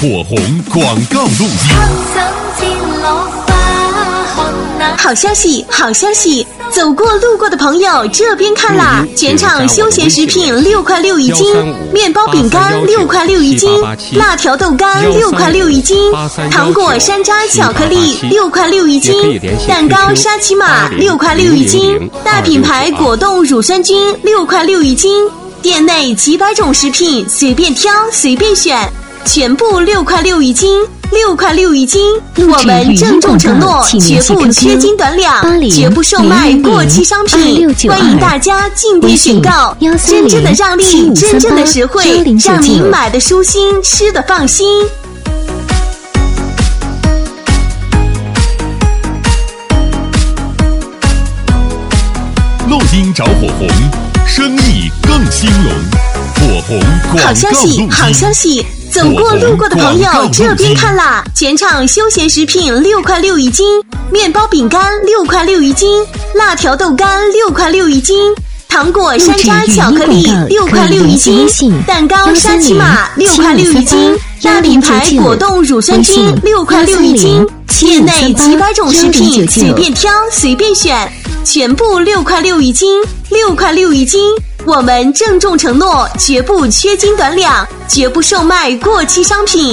火红广告录音。 好消息，好消息！走过路过的朋友这边看啦，全场休闲食品6块6一斤，面包饼干6块6一斤，辣条豆干6块6一斤，糖果山楂巧克力6块6一斤，蛋糕沙琪玛6块6一斤，大品牌果冻乳酸菌6块6一斤，店内几百种食品随便挑随便选，全部6块6一斤，6块6一斤。我们郑重承诺，绝不缺斤短两，绝不售卖过期商品。欢迎大家进店选购，真正的让利，真正的实惠，让您买的舒心，吃的放心。 录音找火红，生意更兴隆。火红广告录音。 好消息，好消息！走过路过的朋友这边看啦，全场休闲食品6块6一斤，面包饼干6块6一斤，辣条豆干6块6一斤，糖果山楂巧克力6块6一斤，蛋糕沙琪玛6块6一斤，大品牌果冻乳酸菌6块6一斤，店内几百种食品随便挑随便选，全部6块6一斤，6块6一斤。我们郑重承诺，绝不缺斤短两，绝不售卖过期商品。